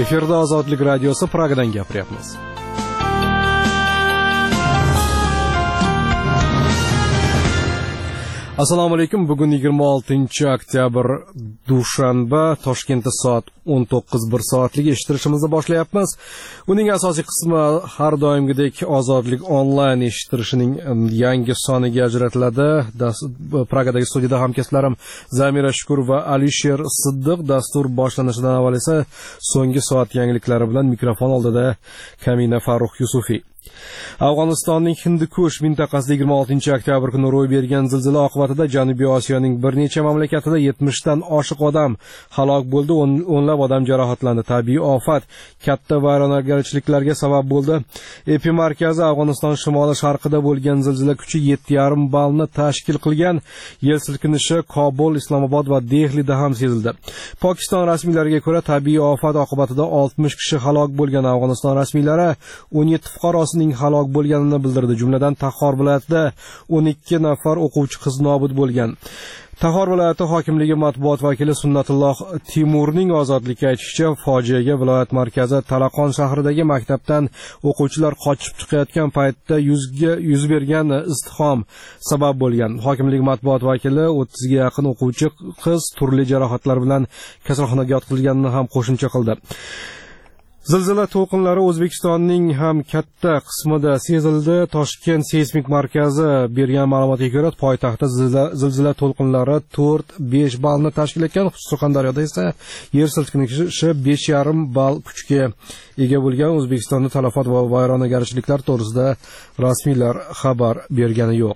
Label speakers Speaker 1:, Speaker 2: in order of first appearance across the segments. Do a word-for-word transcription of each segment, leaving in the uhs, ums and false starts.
Speaker 1: Efirda Ozodlik radiosi Pragadan gapiryapmiz. Assalomu alaykum. Bugun yigirma oltinchi oktyabr dushanba, Toshkentda soat o'n to'qqiz bir soatlik eshittirishimizni boshlayapmiz. Uning asosiy qismi har doimgidek Ozodlik onlayn eshittirishining yangi soniga ajratiladi. Pragadagi studiyada hamkasblarim Zamira Shukur va Alisher Siddiq. Dastur boshlanishidan avval esa so'nggi soat yangiliklari bilan mikrofon oldida Kamina Farruh Yusufiy. Afg'onistonning Hindikush mintaqasida yigirma oltinchi oktyabr kuni ro'y bergan zilzila oqibatida Janubiy Osiyoning bir necha mamlakatida yetmishdan oshiq odam halok bo'ldi, o'nlab odam jarohatlandi. Tabiiy ofat katta vayronagarchiliklarga sabab bo'ldi. Epimarkazi Afg'oniston shimoli sharqida bo'lgan zilzila kuchi yetti yarim ballni tashkil qilgan. Yer silkinishi Kobul, Islomobod va Dehlida ham sezildi. Pokiston rasmiylariga ko'ra tabiiy ofat oqibatida oltmish kishi halok bo'lgan. Afg'oniston rasmiylari o'n yetti fuqarosining halok bo'lganini bildirdi. Jumladan Taxor viloyatida o'n ikki nafar o'quvchi qiz nobud bo'lgan. Taxor viloyati hokimligi matbuot vakili Sunnatulloh Timurning ozodlikka aytishicha, fojiaga viloyat markazi Talaqon shahridagi maktabdan o'quvchilar qochib chiqayotgan paytda yuzga yuz bergan izdihom sabab bo'lgan. Hokimlik matbuot vakili o'ttizga yaqin o'quvchi qiz turli jarohatlar bilan kasalxonaga yotqizilganini ham qo'shimcha qildi. Zilzila to'lqinlari O'zbekistonning ham katta qismida sezildi. Toshkent seysmik markazi bergan ma'lumotga ko'ra, poytaxtda zilzila to'lqinlari to'rt besh ballni tashkil etgan. Surxondaryoda esa yer silkinishi besh yarim ball kuchga ega bo'lgan. O'zbekistonda talafot va vayronagarchiliklar to'g'risida rasmiylar xabar bergani yo'q.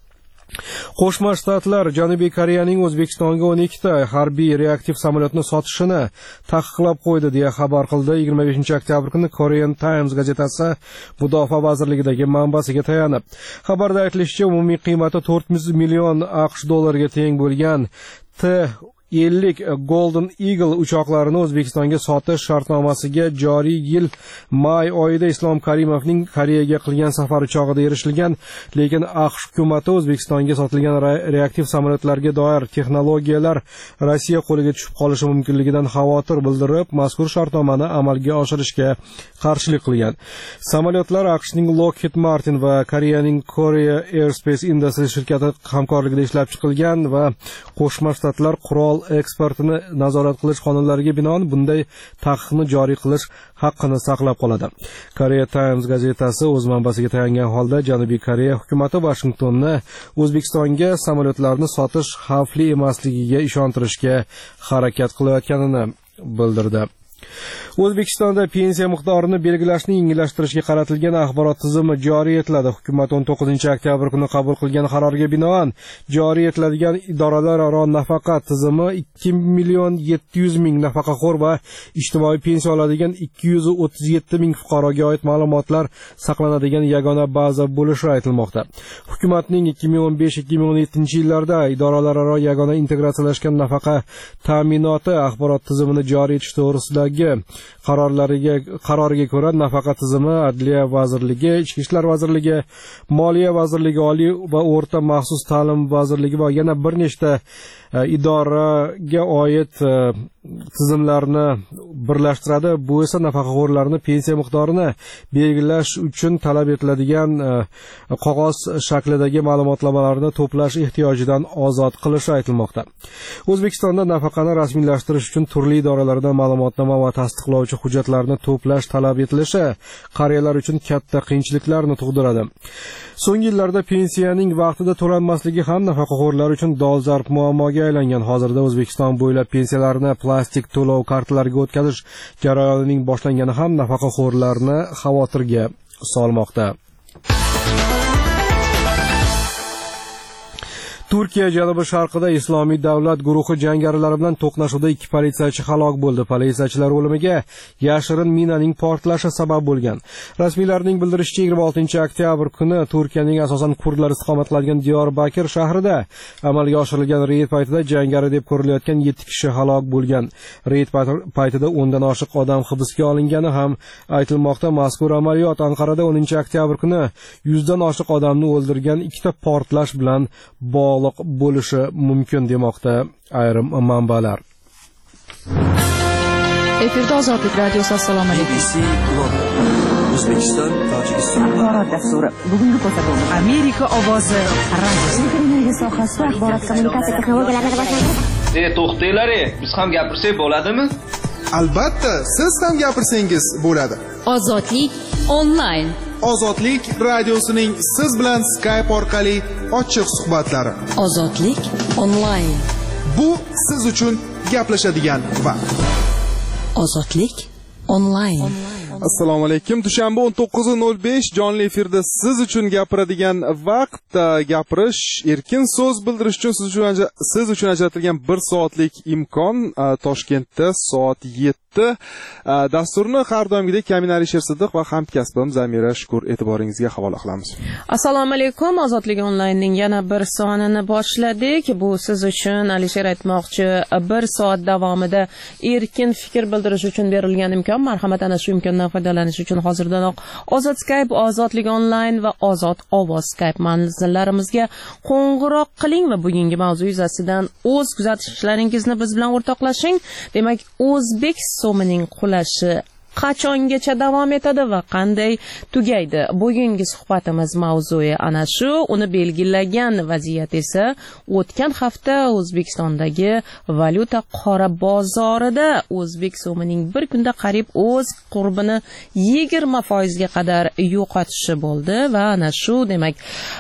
Speaker 1: Qo'shma Shtatlar Janubiy Koreyaning O'zbekistonga o'n ikkita harbiy reaktiv samolyotni sotishini taqiqlab qo'ydi deya xabar qildi. yigirma beshinchi oktyabr kuni Korean Times gazetasi Mudofaa vazirligidagi manbasiga tayanib. Xabarda aytilishicha, umumiy qiymati to'rt yuz million AQSh dollariga teng bo'lgan T ellik Golden Eagle uchoqlarini O'zbekistonga sotish shartnomasiga joriy yil may oyida Islom Karimovning Koreyaga qilgan safari chog'ida erishilgan, lekin AQSh hukumati O'zbekistonga sotilgan reaktiv samolyotlarga doir texnologiyalar Rossiya qo'liga tushib qolishi mumkinligidan xavotir bildirib, mazkur shartnomani amalga oshirishga qarshilik qilgan. Samolyotlar AQShning Lockheed Martin va Koreyaning Korea Aerospace Industries shirkati hamkorligida ishlab chiqilgan va Qo'shma Shtatlar qurol eksportini nazorat qilish qonunlariga binoan bunday taqiqni joriy qilish haqqini saqlab qoladi. Korea Times gazetasi o'z manbasiga tayangan holda Janubiy Koreya hukumati Washingtonni O'zbekistonga samolyotlarni sotish xavfli emasligiga ishontirishga harakat qilayotganini bildirdi. O'zbekistonda pensiya miqdorini belgilashni yengillashtirishga qaratilgan axborot tizimi joriy etiladi. Hukumat o'n to'qqizinchi oktyabr kuni qabul qilgan qarorga binoan joriy etiladigan idoralararo nafaqa tizimi ikki million yetti yuz ming nafaqaxo'r va ijtimoiy pensiya oladigan ikki yuz o'ttiz yetti ming fuqaroga oid ma'lumotlar saqlanadigan yagona baza bo'lishi aytilmoqda. Hukumatning ikki ming o'n besh ikki ming o'n yettinchi yillarda idoralararo yagona integratsiyalashgan nafaqa ta'minoti axborot tizimini joriy etish to'g'risidagi qarorlariga qaroriga ko'ra nafaqa tizimi Adliya vazirligi, Ichki ishlar vazirligi, Moliya vazirligi, Oliy va o'rta maxsus ta'lim vazirligi va yana bir nechta idoraga oid tizimlarni birlashtiradi. Bu esa nafaqaxo'rlarni pensiya miqdorini belgilash uchun talab etiladigan qog'oz shaklidagi ma'lumotnomalarni to'plash ehtiyojidan ozod qilishi aytilmoqda. O'zbekistonda nafaqani rasmiylashtirish uchun turli idoralardan ma'lumotnoma va tasdiqlovchi hujjatlarni to'plash talab etilishi qariyalar uchun katta qiyinchiliklarni tug'diradi. So'nggi yillarda pensiyaning vaqtida to'lanmasligi ham nafaqaxo'rlar uchun dolzarb muammoga aylangan. Hozirda O'zbekiston bo'ylab pensiyalarni plastik to'lov kartalariga o'tkazish jarayonining boshlangani ham nafaqaxo'rlarni xavotirga solmoqda. Turkiya janubi sharqida Islomiy davlat guruhi jangarilari bilan to'qnashuvda ikki politsiyachi halok bo'ldi. Politsiyachilar o'limiga yashirin minaning portlashi sabab bo'lgan. Rasmiylarning bildirishicha, yigirma oltinchi oktyabr kuni Turkiyaning asosan kurdlar istiqomat qiladigan Diyarbakir shahrida amalga oshirilgan reyd paytida jangari deb ko'rilayotgan yetti kishi halok bo'lgan. Reyd paytida o'ndan oshiq odam hibsga olingani ham aytilmoqda. Mazkur amaliyot Anqarada o'ninchi oktyabr kuni yuzdan oshiq odamni o'ldirgan ikkita portlash bilan bog'liq bo'lishi mumkin demoqda ayrim manbalar.
Speaker 2: Efirda Ozodlik radiosi. Assalomu alaykum.
Speaker 3: B B C London, O'zbekiston, Tojikiston.
Speaker 4: Axborot dasturi. Bugungi ko'rsatuv Amerika ovozi radiosi. Energiya sohasida axborot kommunikatsiya texnologiyalarini rivojlantirish.
Speaker 5: E, to'xtanglar, biz ham gapirsak bo'ladimi?
Speaker 6: Albatta, siz ham gapirsangiz bo'ladi.
Speaker 2: Ozodlik onlayn.
Speaker 6: Ozodlik radiosining siz bilan Skype orqali ochiq suhbatlari.
Speaker 2: Ozodlik onlayn.
Speaker 6: Bu siz uchun gaplashadigan vaqt.
Speaker 2: Ozodlik onlayn.
Speaker 6: Assalomu alaykum. Dushanba o'n to'qqiz nol besh jonli efirda siz uchun gapiradigan vaqt, gapirish, erkin so'z bildirish uchun siz uchun siz uchun ajratilgan bir soatlik imkon. Toshkentda soat yetti. Dasturni har doimgidek Kamin Alisher Siddiq va hamkasbim Zamira Shukur e'tiboringizga havola qilamiz.
Speaker 7: Assalomu alaykum. Ozodlik onlaynning yana bir sonini boshladik. Bu siz uchun Alisher aytmoqchi bir soat davomida erkin fikr bildirish uchun berilgan imkon. Marhamat, ana shu imkondan foydalanish uchun hozirdanoq Ozod Skype, Ozodlik onlayn va Ozod ovoz Skype manzillarimizga qo'ng'iroq qiling va bugungi mavzu yuzasidan o'z kuzatishlaringizni biz bilan o'rtoqlashing. Demak, o'zbek so'mining qulashi qachongacha davom etadi va qanday tugaydi? Bugungi suhbatimiz mavzui ana shu. Uni belgilagan vaziyat esa o'tgan hafta O'zbekistondagi valyuta qora bozorida o'zbek so'mining bir kunda qariyb o'z qurbini yigirma foiz ga qadar yo'qotishi bo'ldi va ana shu demak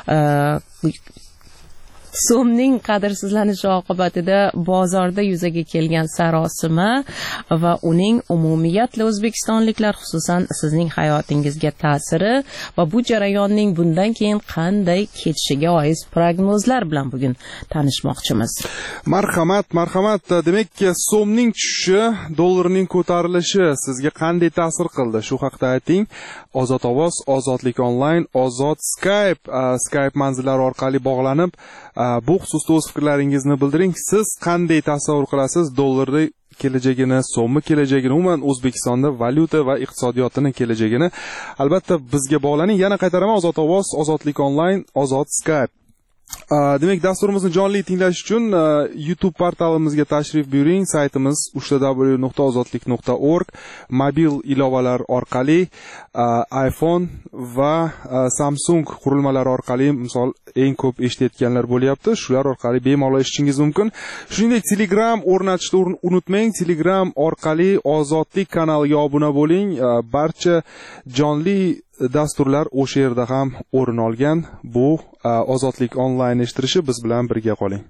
Speaker 7: so'mning qadrsizlanishi oqibatida bozorda yuzaga kelgan sarosima va uning umumiyatla o'zbekistonliklar, xususan sizning hayotingizga ta'siri va bu jarayonning bundan keyin qanday ketishiga oid prognozlar bilan bugun tanishmoqchimiz.
Speaker 6: Marhamat, marhamat. Demak, so'mning tushishi, dollarning ko'tarilishi sizga qanday ta'sir qildi? Shu haqda ayting. Ozod ovoz, Ozodlik onlayn, Ozod Skype, Skype manzillari orqali bog'lanib bu xususda o'z fikrlaringizni bildiring. Siz qanday tasavvur qilasiz dollarni kelajagini, so'mni kelajagini, umuman O'zbekistonda valyuta va iqtisodiyotning kelajagini? Albatta bizga bog'laning. Yana qaytaraman, Ozod ovoz, Ozodlik onlayn, Ozod Skype. Demak, dasturimizni jonli tinglash uchun YouTube portalimizga tashrif buyuring. Saytimiz w w w nuqta ozodlik nuqta org, mobil ilovalar orqali, iPhone va Samsung qurilmalari orqali, misol eng ko'p eshitayotganlar bo'lyapti, shular orqali bemalol eshitishingiz mumkin. Shuningdek, Telegram o'rnatishni unutmang. Telegram orqali Ozodlik kanaliga obuna bo'ling. Barcha jonli dasturlar o'sha yerda ham o'rin olgan. Bu Ozodlik onlayn eshittirishi. Biz bilan birga qoling.